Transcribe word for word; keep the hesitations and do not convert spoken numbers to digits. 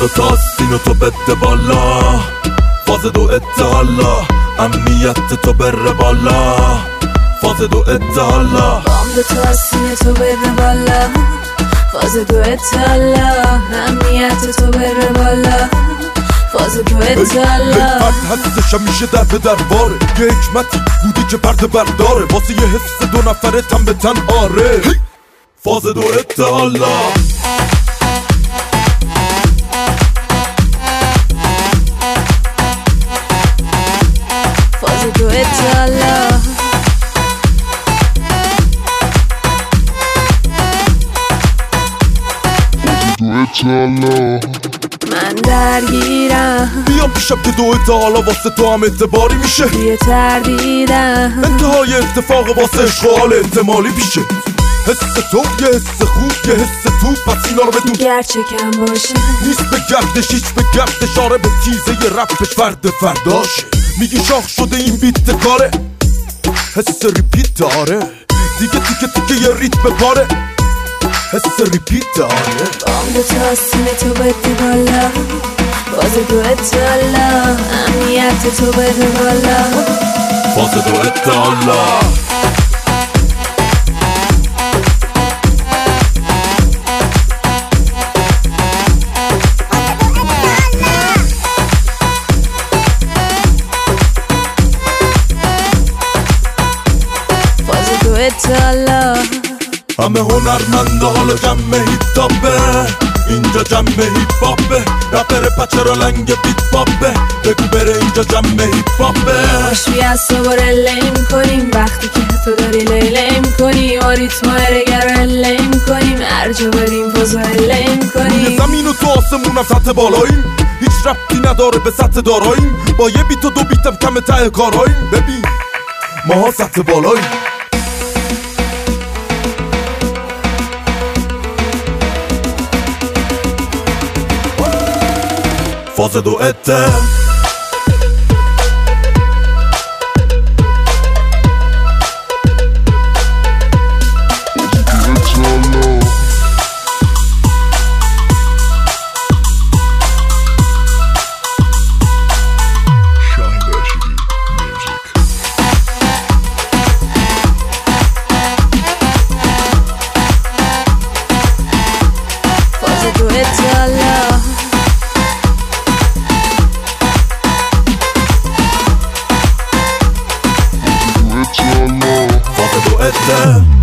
دو تا سینو تو بده بالا، فاز دو اتحالا، امنیت تو بره بالا، فاز دو اتحالا. بام دو تا سینه تو بده بالا، فاز دو اتحالا، امنیت تو بره بالا، فاز دو اتحالا. فرد هستش همیشه در به درباره، یه حکمتی بودی که پرده برداره، واسه یه حس دو نفره تن به تن آره. فاز دو اتحالا. فاز دو اتحالا. من درگیرم، بیام پیشم که دو اتحالا واسه تو هم اعتباری میشه. یه تردیدم، انتهای اتفاق واسه اشغال احتمالی پیشه. حس تو یه حس خوب، یه حس تو، پس اینا رو بدون گرچه کم باشه نیست به گردش، هیچ به گردش. آره به تیزه یه رپش فرد فرداشه. میگی شاخ شده این بیت کاره، حس ریپیت داره دیگه، تیکه تیکه یه ریتم پاره، حس ریپیت داره. بام دو تا سینه تو بده بالا، فاز دو اتحالا، امنیت تو بده بالا، فاز دو اتحالا. فاز دو اتحالا. همه هنرمنده حالا جمع هیتابه، اینجا جمع هیپ هاپه، رپر پچرا لنگ بیت پاپه، بگو بره اینجا جمع هیپ هاپه. خوشبی از تو باره لیم کنیم، وقتی که تو داری لیلیم کنی، و ریتمای رگر لیم کنیم، هر جا بریم فازای لیم کنیم. روی زمین و تو آسمون هم سطح بالاییم، هیچ ربطی نداره به سطح داراییم، با یه بیت و دو بیتم کم ته کاراییم. ببین ماها سطح بالاییم. فاز دو اتحالا. فاز دو اتحالا. فاز دو اتحالا.